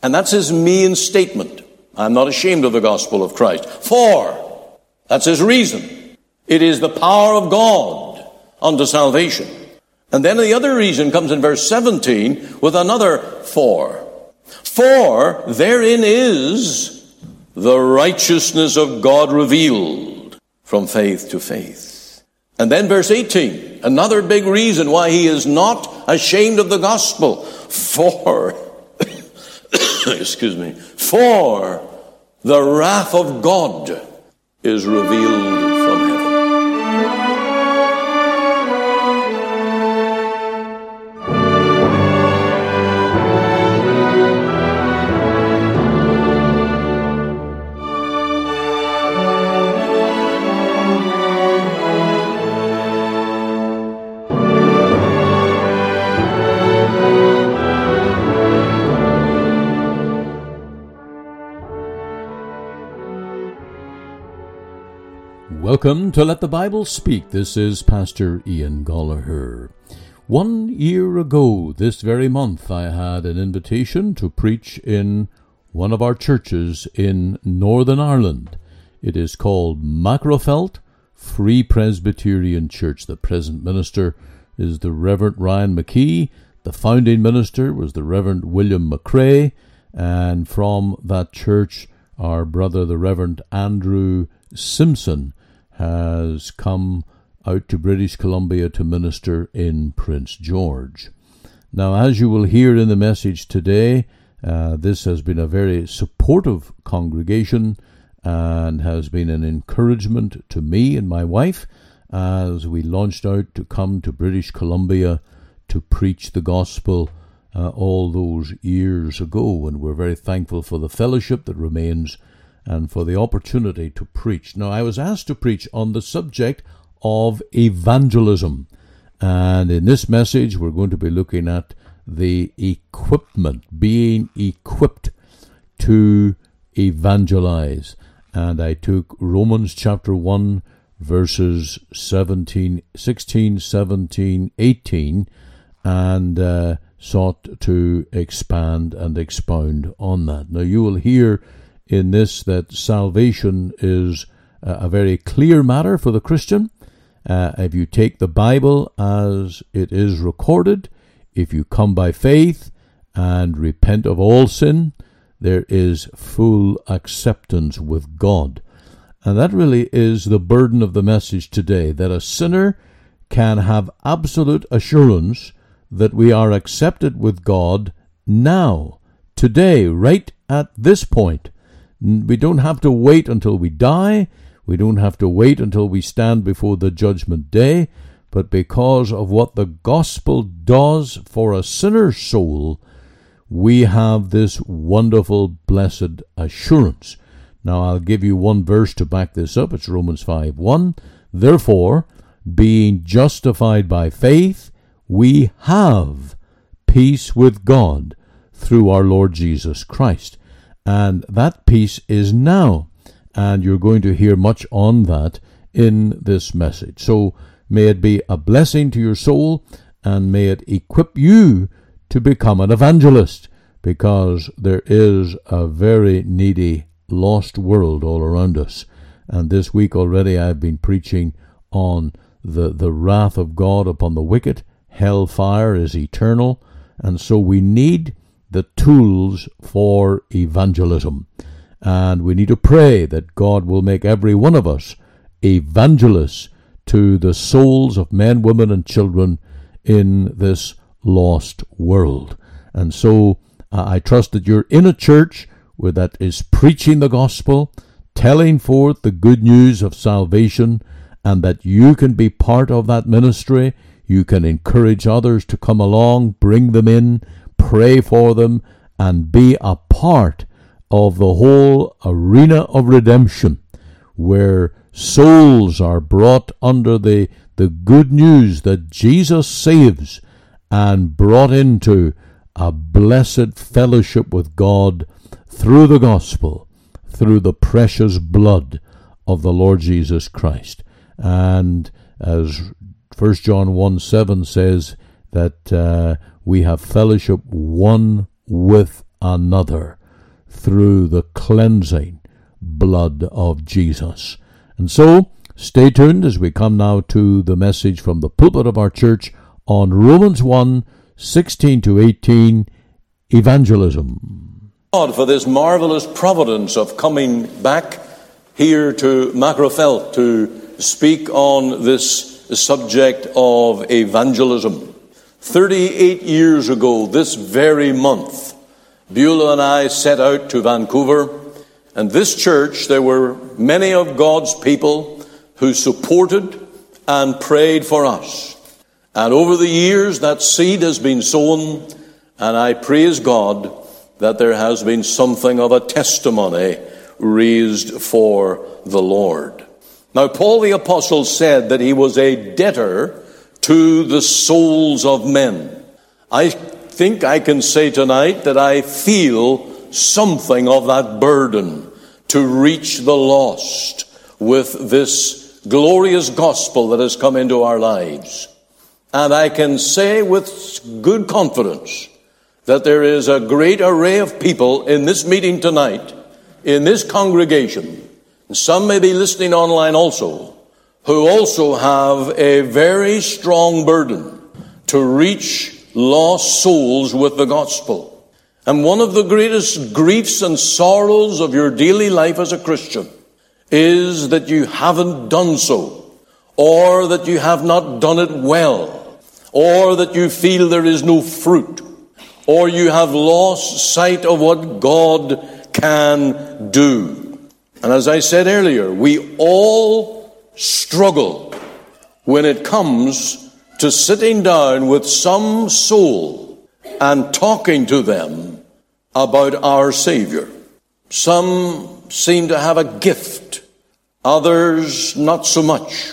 And that's his main statement. I'm not ashamed of the gospel of Christ. For, that's his reason. It is the power of God unto salvation. And then the other reason comes in verse 17 with another for. For therein is the righteousness of God revealed from faith to faith. And then verse 18, another big reason why he is not ashamed of the gospel. For, excuse me, for the wrath of God is revealed from heaven. Welcome to Let the Bible Speak. This is Pastor Ian Gollaher. 1 year ago, this very month, I had an invitation to preach in one of our churches in Northern Ireland. It is called Macrofelt Free Presbyterian Church. The present minister is the Reverend Ryan McKee. The founding minister was the Reverend William McCrae. And from that church, our brother, the Reverend Andrew Simpson, has come out to British Columbia to minister in Prince George. Now, as you will hear in the message today, this has been a very supportive congregation and has been an encouragement to me and my wife as we launched out to come to British Columbia to preach the gospel all those years ago. And we're very thankful for the fellowship that remains and for the opportunity to preach. Now, I was asked to preach on the subject of evangelism. And in this message, we're going to be looking at the equipment, being equipped to evangelize. And I took Romans chapter 1, verses 16, 17, 18, and sought to expand and expound on that. Now, you will hear in this that salvation is a very clear matter for the Christian. If you take the Bible as it is recorded, if you come by faith and repent of all sin, there is full acceptance with God. And that really is the burden of the message today, that a sinner can have absolute assurance that we are accepted with God now, today, right at this point. We don't have to wait until we die. We don't have to wait until we stand before the judgment day. But because of what the gospel does for a sinner's soul, we have this wonderful, blessed assurance. Now, I'll give you one verse to back this up. It's Romans 5:1. Therefore, being justified by faith, we have peace with God through our Lord Jesus Christ. And that peace is now. And you're going to hear much on that in this message. So may it be a blessing to your soul, and may it equip you to become an evangelist, because there is a very needy, lost world all around us. And this week already I've been preaching on the wrath of God upon the wicked. Hellfire is eternal. And so we need the tools for evangelism. And we need to pray that God will make every one of us evangelists to the souls of men, women, and children in this lost world. And so I trust that you're in a church where that is preaching the gospel, telling forth the good news of salvation, and that you can be part of that ministry. You can encourage others to come along, bring them in, pray for them, and be a part of the whole arena of redemption, where souls are brought under the good news that Jesus saves and brought into a blessed fellowship with God through the gospel, through the precious blood of the Lord Jesus Christ. And as 1 John 1:7 says, that we have fellowship one with another. through the cleansing blood of Jesus. And so, stay tuned as we come now to the message from the pulpit of our church on Romans 1:16-18, evangelism. God, for this marvelous providence of coming back here to Magherafelt to speak on this subject of evangelism. 38 years ago, this very month, Beulah and I set out to Vancouver, and this church, there were many of God's people who supported and prayed for us. And over the years, that seed has been sown, and I praise God that there has been something of a testimony raised for the Lord. Now, Paul the Apostle said that he was a debtor to the souls of men. I think I can say tonight that I feel something of that burden to reach the lost with this glorious gospel that has come into our lives. And I can say with good confidence that there is a great array of people in this meeting tonight, in this congregation, and some may be listening online also, who also have a very strong burden to reach lost souls with the gospel. And one of the greatest griefs and sorrows of your daily life as a Christian is that you haven't done so, or that you have not done it well, or that you feel there is no fruit, or you have lost sight of what God can do. And as I said earlier, we all struggle when it comes to sitting down with some soul and talking to them about our Savior. Some seem to have a gift, others not so much.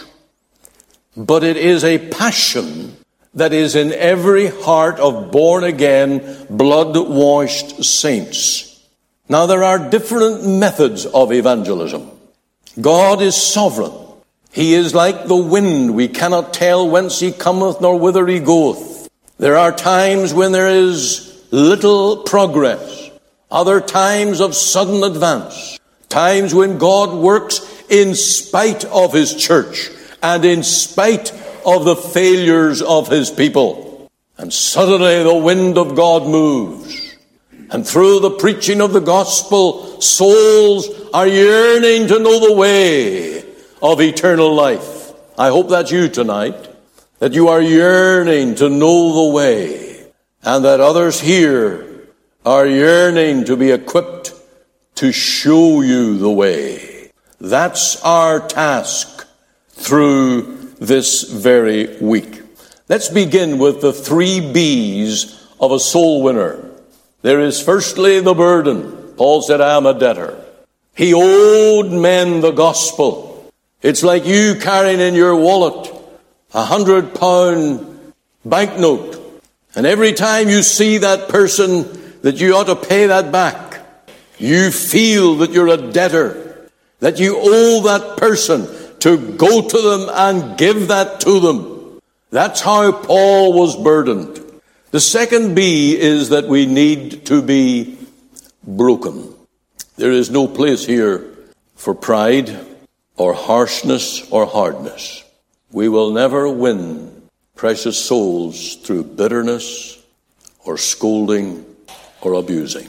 But it is a passion that is in every heart of born-again, blood-washed saints. Now, there are different methods of evangelism. God is sovereign. He is like the wind. We cannot tell whence he cometh nor whither he goeth. There are times when there is little progress, other times of sudden advance, times when God works in spite of his church and in spite of the failures of his people. And suddenly the wind of God moves. And through the preaching of the gospel, souls are yearning to know the way of eternal life. I hope that's you tonight, that you are yearning to know the way, and that others here are yearning to be equipped to show you the way. That's our task through this very week. Let's begin with the 3 B's of a soul winner. There is firstly the burden. Paul said, I am a debtor. He owed men the gospel. It's like you carrying in your wallet a £100 banknote. And every time you see that person that you ought to pay that back, you feel that you're a debtor, that you owe that person to go to them and give that to them. That's how Paul was burdened. The second B is that we need to be broken. There is no place here for pride or harshness or hardness. We will never win precious souls through bitterness or scolding or abusing.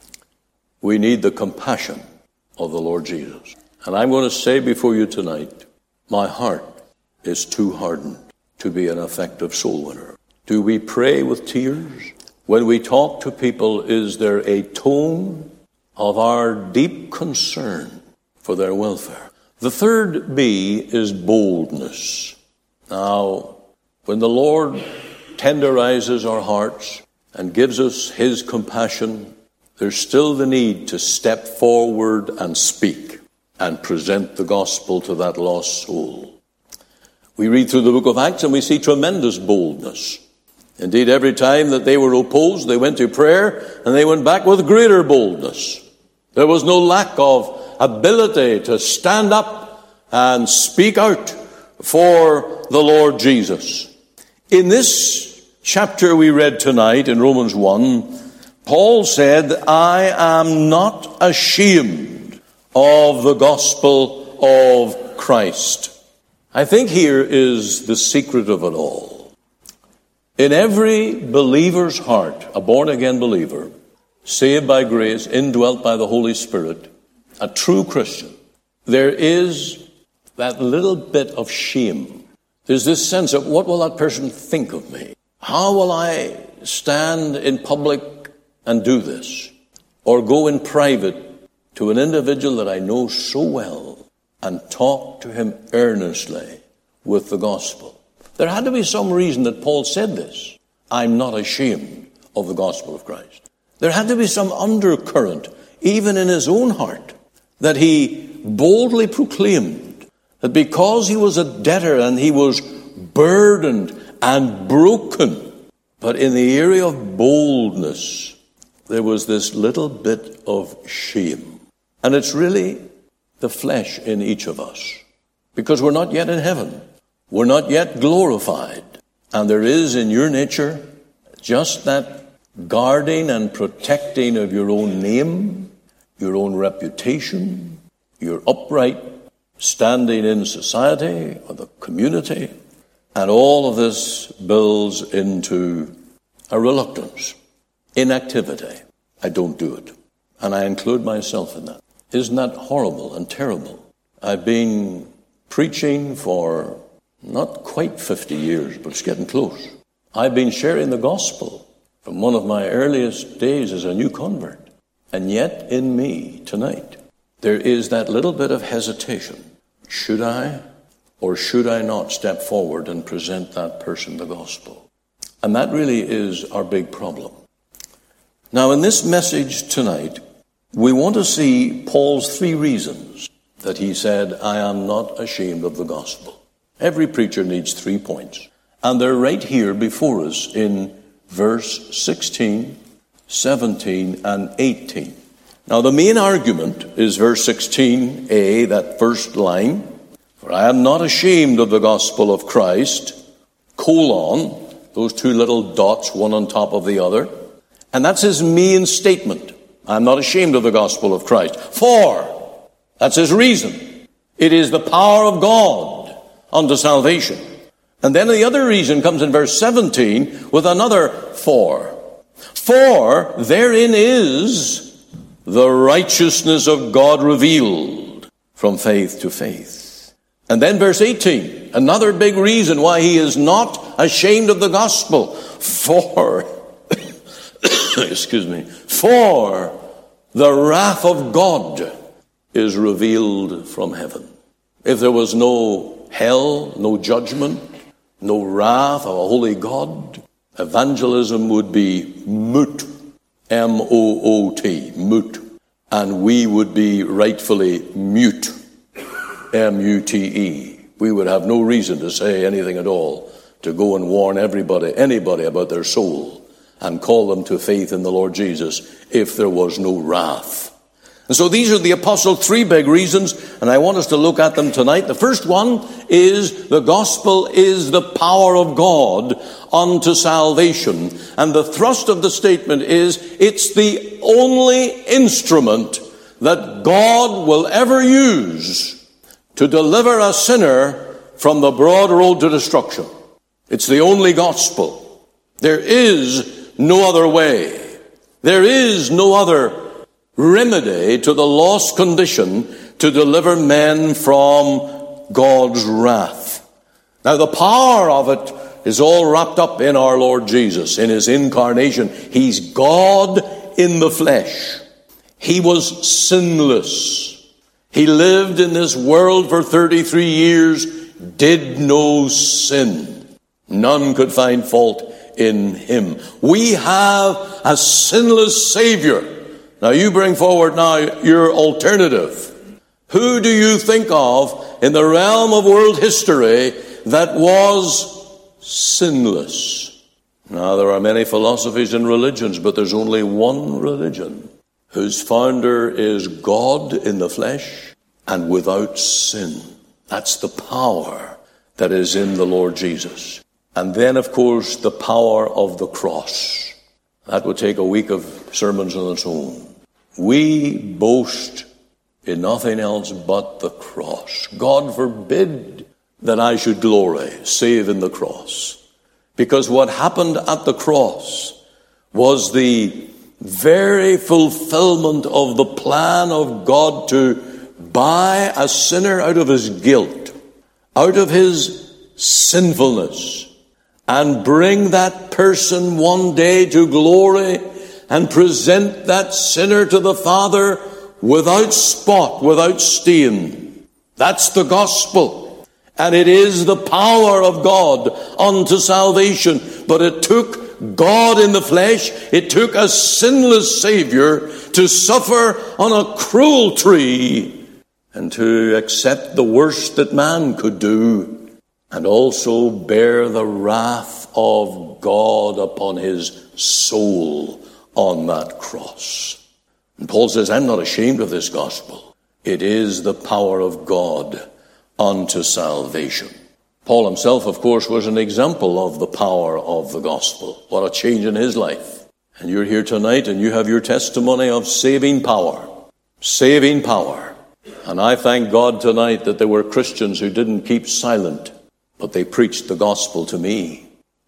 We need the compassion of the Lord Jesus. And I'm going to say before you tonight, my heart is too hardened to be an effective soul winner. Do we pray with tears? When we talk to people, is there a tone of our deep concern for their welfare? The third B is boldness. Now, when the Lord tenderizes our hearts and gives us his compassion, there's still the need to step forward and speak and present the gospel to that lost soul. We read through the book of Acts and we see tremendous boldness. Indeed, every time that they were opposed, they went to prayer and they went back with greater boldness. There was no lack of ability to stand up and speak out for the Lord Jesus. In this chapter we read tonight in Romans 1, Paul said, I am not ashamed of the gospel of Christ. I think here is the secret of it all. In every believer's heart, a born-again believer, saved by grace, indwelt by the Holy Spirit, a true Christian, there is that little bit of shame. There's this sense of, what will that person think of me? How will I stand in public and do this? Or go in private to an individual that I know so well and talk to him earnestly with the gospel? There had to be some reason that Paul said this. I'm not ashamed of the gospel of Christ. There had to be some undercurrent, even in his own heart, that he boldly proclaimed that because he was a debtor and he was burdened and broken, but in the area of boldness, there was this little bit of shame. And it's really the flesh in each of us, because we're not yet in heaven. We're not yet glorified. And there is in your nature just that guarding and protecting of your own name, your own reputation, your upright standing in society or the community. And all of this builds into a reluctance, inactivity. I don't do it. And I include myself in that. Isn't that horrible and terrible? I've been preaching for not quite 50 years, but it's getting close. I've been sharing the gospel from one of my earliest days as a new convert. And yet in me tonight, there is that little bit of hesitation. Should I or should I not step forward and present that person the gospel? And that really is our big problem. Now, in this message tonight, we want to see Paul's 3 reasons that he said, I am not ashamed of the gospel. Every preacher needs 3 points. And they're right here before us in verse 16, 17, and 18. Now, the main argument is verse 16a, that first line. For I am not ashamed of the gospel of Christ, colon, those 2 little dots, one on top of the other. And that's his main statement. I'm not ashamed of the gospel of Christ. For, that's his reason. It is the power of God unto salvation. And then the other reason comes in verse 17 with another for. For therein is the righteousness of God revealed from faith to faith. And then verse 18, another big reason why he is not ashamed of the gospel. For, excuse me, for the wrath of God is revealed from heaven. If there was no hell, no judgment, no wrath of a holy God, evangelism would be moot. M-O-O-T, moot. And we would be rightfully mute. M-U-T-E. We would have no reason to say anything at all, to go and warn anybody about their soul and call them to faith in the Lord Jesus if there was no wrath. And so these are the Apostle's 3 big reasons, and I want us to look at them tonight. The first one is the gospel is the power of God unto salvation. And the thrust of the statement is it's the only instrument that God will ever use to deliver a sinner from the broad road to destruction. It's the only gospel. There is no other way. There is no other remedy to the lost condition to deliver men from God's wrath. Now, the power of it is all wrapped up in our Lord Jesus, in his incarnation. He's God in the flesh. He was sinless. He lived in this world for 33 years, did no sin. None could find fault in him. We have a sinless Savior. Now you bring forward now your alternative. Who do you think of in the realm of world history that was sinless? Now there are many philosophies and religions, but there's only one religion whose founder is God in the flesh and without sin. That's the power that is in the Lord Jesus. And then, of course, the power of the cross. That would take a week of sermons on its own. We boast in nothing else but the cross. God forbid that I should glory save in the cross. Because what happened at the cross was the very fulfillment of the plan of God to buy a sinner out of his guilt, out of his sinfulness, and bring that person one day to glory and present that sinner to the Father without spot, without stain. That's the gospel. And it is the power of God unto salvation. But it took God in the flesh, it took a sinless Savior to suffer on a cruel tree and to accept the worst that man could do, and also bear the wrath of God upon his soul on that cross. And Paul says, I'm not ashamed of this gospel. It is the power of God unto salvation. Paul himself, of course, was an example of the power of the gospel. What a change in his life. And you're here tonight and you have your testimony of saving power. Saving power. And I thank God tonight that there were Christians who didn't keep silent, but they preached the gospel to me.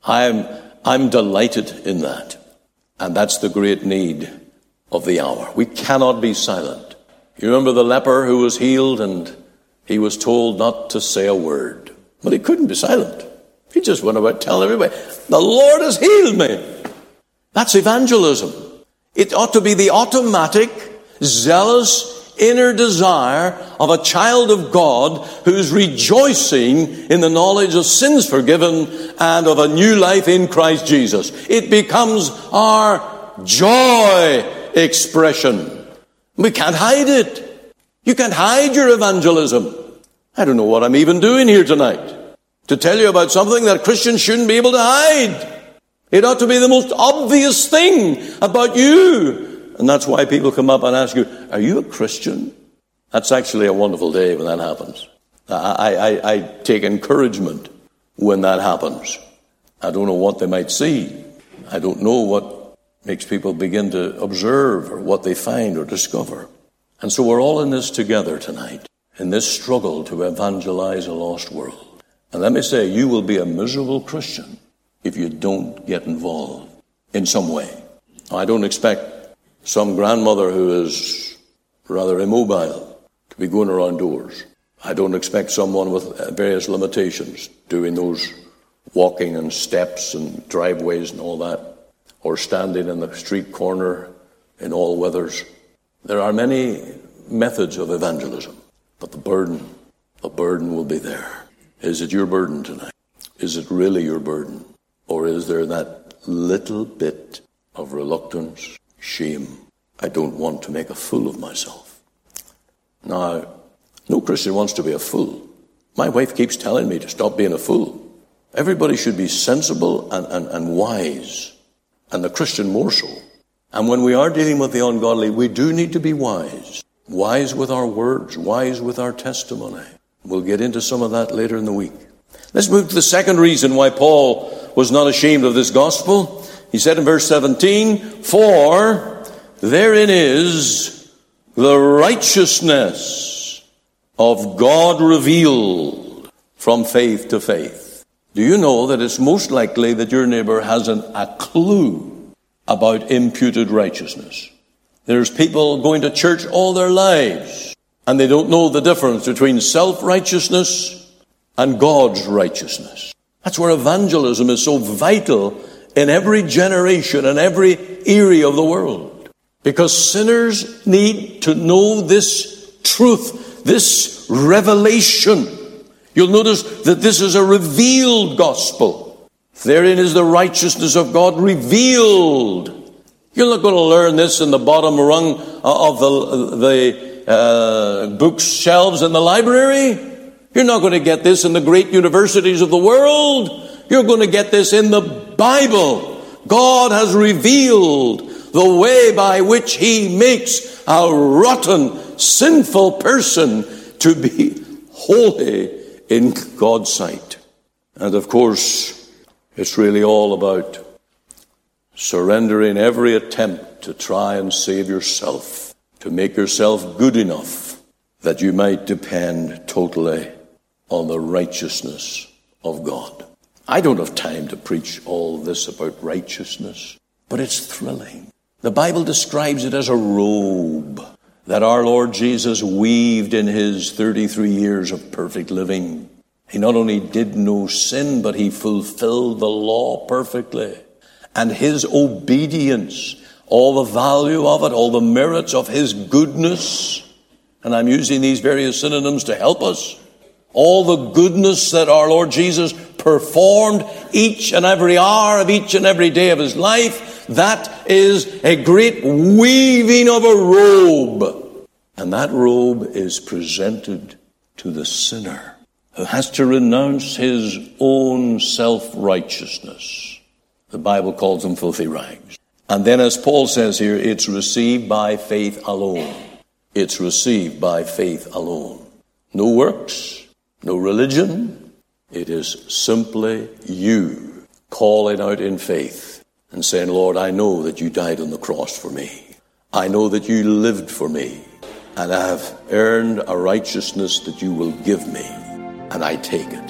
I'm delighted in that. And that's the great need of the hour. We cannot be silent. You remember the leper who was healed and he was told not to say a word. But he couldn't be silent. He just went about telling everybody, the Lord has healed me. That's evangelism. It ought to be the automatic, zealous, inner desire of a child of God who's rejoicing in the knowledge of sins forgiven and of a new life in Christ Jesus. It becomes our joy expression. We can't hide it. You can't hide your evangelism. I don't know what I'm even doing here tonight to tell you about something that Christians shouldn't be able to hide. It ought to be the most obvious thing about you. And that's why people come up and ask you, are you a Christian? That's actually a wonderful day when that happens. I take encouragement when that happens. I don't know what they might see. I don't know what makes people begin to observe or what they find or discover. And so we're all in this together tonight, in this struggle to evangelize a lost world. And let me say, you will be a miserable Christian if you don't get involved in some way. I don't expect some grandmother who is rather immobile to be going around doors. I don't expect someone with various limitations doing those walking and steps and driveways and all that, or standing in the street corner in all weathers. There are many methods of evangelism, but the burden will be there. Is it your burden tonight? Is it really your burden? Or is there that little bit of reluctance, shame? I don't want to make a fool of myself. Now, no Christian wants to be a fool. My wife keeps telling me to stop being a fool. Everybody should be sensible and wise, and the Christian more so. And when we are dealing with the ungodly, we do need to be wise. Wise with our words, wise with our testimony. We'll get into some of that later in the week. Let's move to the second reason why Paul was not ashamed of this gospel. He said in verse 17, for therein is the righteousness of God revealed from faith to faith. Do you know that it's most likely that your neighbor hasn't a clue about imputed righteousness? There's people going to church all their lives, and they don't know the difference between self-righteousness and God's righteousness. That's where evangelism is so vital in every generation and every area of the world. Because sinners need to know this truth, this revelation. You'll notice that this is a revealed gospel. Therein is the righteousness of God revealed. You're not going to learn this in the bottom rung of the bookshelves in the library. You're not going to get this in the great universities of the world. You're going to get this in the Bible. God has revealed the way by which he makes a rotten, sinful person to be holy in God's sight. And of course, it's really all about surrendering every attempt to try and save yourself, to make yourself good enough that you might depend totally on the righteousness of God. I don't have time to preach all this about righteousness, but it's thrilling. The Bible describes it as a robe that our Lord Jesus weaved in his 33 years of perfect living. He not only did no sin, but he fulfilled the law perfectly. And his obedience, all the value of it, all the merits of his goodness, and I'm using these various synonyms to help us, all the goodness that our Lord Jesus performed each and every hour of each and every day of his life, that is a great weaving of a robe. And that robe is presented to the sinner who has to renounce his own self-righteousness. The Bible calls them filthy rags. And then, as Paul says here, it's received by faith alone. It's received by faith alone. No works, no religion. It is simply you calling out in faith and saying, Lord, I know that you died on the cross for me. I know that you lived for me. And I have earned a righteousness that you will give me. And I take it.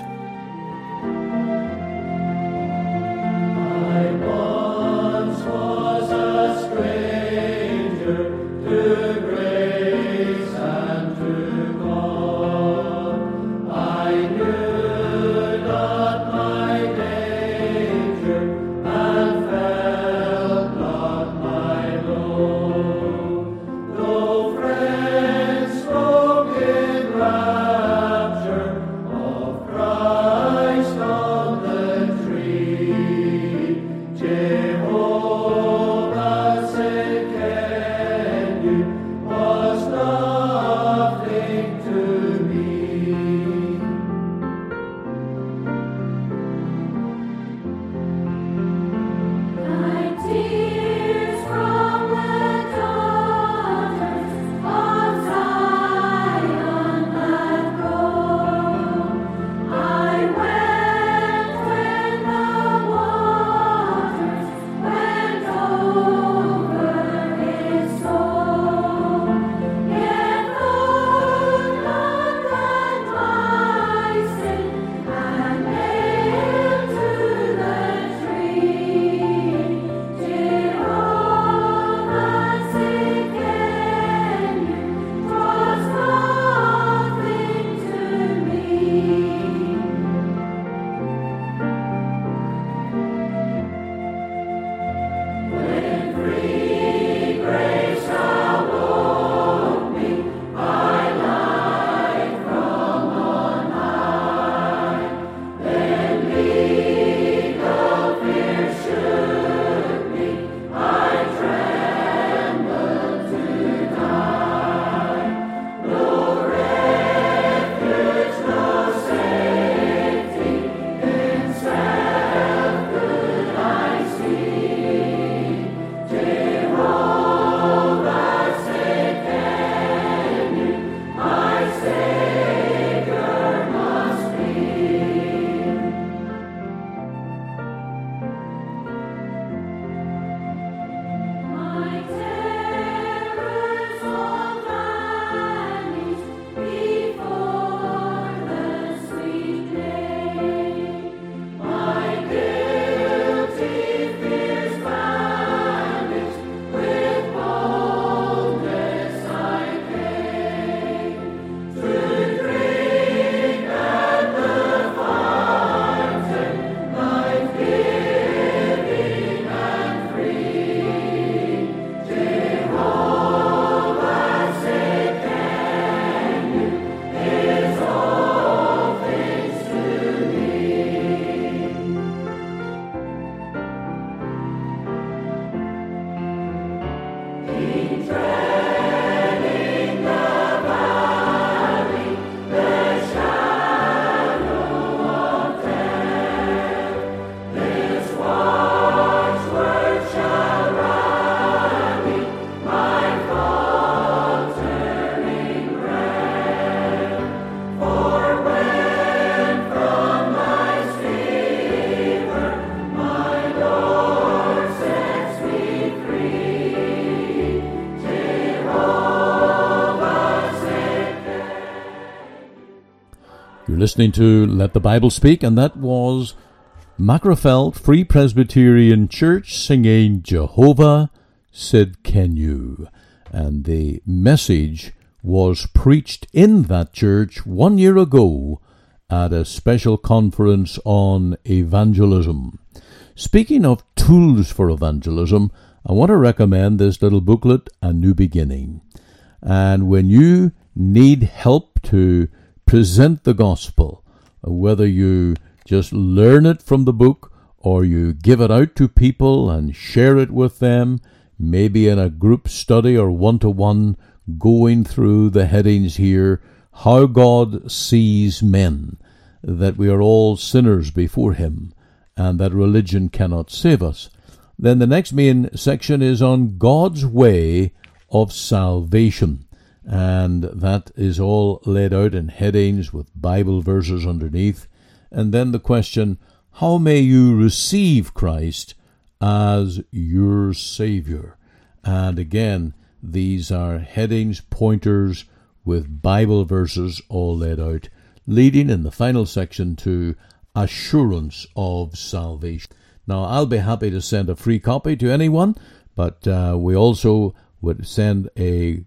You're listening to Let the Bible Speak, and that was Macrofeld Free Presbyterian Church singing Jehovah Sidkenu. And the message was preached in that church 1 year ago at a special conference on evangelism. Speaking of tools for evangelism, I want to recommend this little booklet, A New Beginning. And when you need help to present the gospel, whether you just learn it from the book or you give it out to people and share it with them, maybe in a group study or one-to-one, going through the headings here, How God Sees Men, that we are all sinners before Him, and that religion cannot save us. Then the next main section is on God's way of salvation, and that is all laid out in headings with Bible verses underneath. And then the question, how may you receive Christ as your Savior? And again, these are headings, pointers with Bible verses all laid out, leading in the final section to assurance of salvation. Now, I'll be happy to send a free copy to anyone, but we also would send a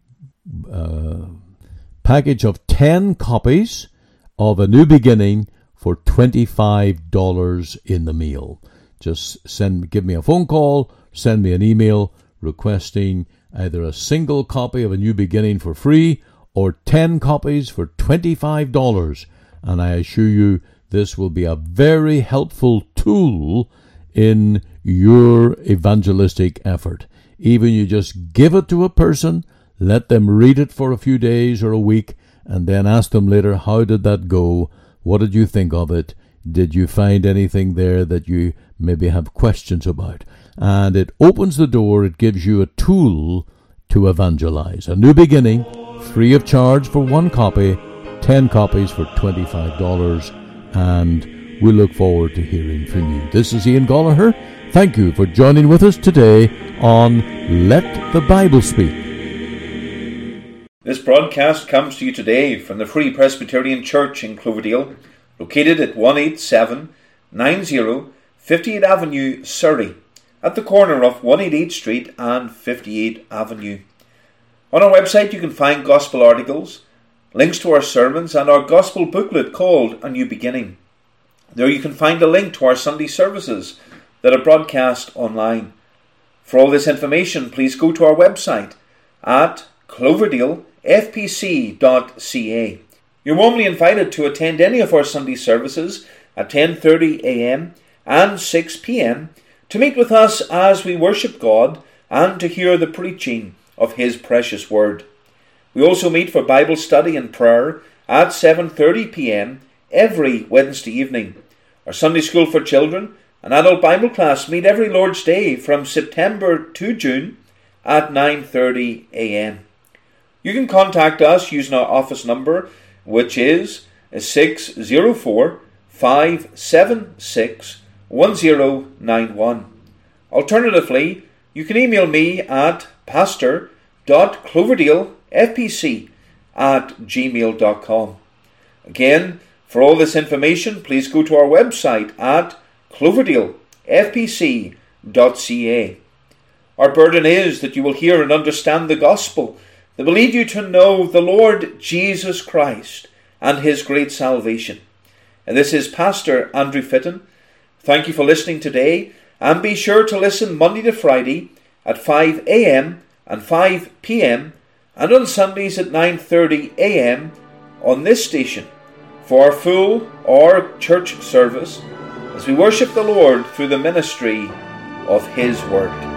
package of 10 copies of A New Beginning for $25 in the mail. Just give me a phone call, send me an email requesting either a single copy of A New Beginning for free or 10 copies for $25. And I assure you this will be a very helpful tool in your evangelistic effort. Even you just give it to a person, let them read it for a few days or a week, and then ask them later, how did that go? What did you think of it? Did you find anything there that you maybe have questions about? And it opens the door, it gives you a tool to evangelize. A New Beginning, free of charge for 1 copy, 10 copies for $25, and we look forward to hearing from you. This is Ian Gallagher. Thank you for joining with us today on Let the Bible Speak. This broadcast comes to you today from the Free Presbyterian Church in Cloverdale, located at 18790 58th Avenue, Surrey, at the corner of 188th Street and 58th Avenue. On our website you can find gospel articles, links to our sermons, and our gospel booklet called A New Beginning. There you can find a link to our Sunday services that are broadcast online. For all this information, please go to our website at cloverdalefpc.ca. You're warmly invited to attend any of our Sunday services at 10:30 a.m. and 6 p.m. to meet with us as we worship God and to hear the preaching of His precious Word. We also meet for Bible study and prayer at 7:30 p.m. every Wednesday evening. Our Sunday School for Children and Adult Bible class meet every Lord's Day from September to June at 9:30 a.m. You can contact us using our office number, which is 604-576-1091. Alternatively, you can email me at pastor.cloverdalefpc@gmail.com. Again, for all this information, please go to our website at cloverdalefpc.ca. Our burden is that you will hear and understand the gospel that will lead you to know the Lord Jesus Christ and His great salvation. And this is Pastor Andrew Fitton. Thank you for listening today, and be sure to listen Monday to Friday at 5 a.m. and 5 p.m. and on Sundays at 9:30 a.m. on this station for our full or church service as we worship the Lord through the ministry of His Word.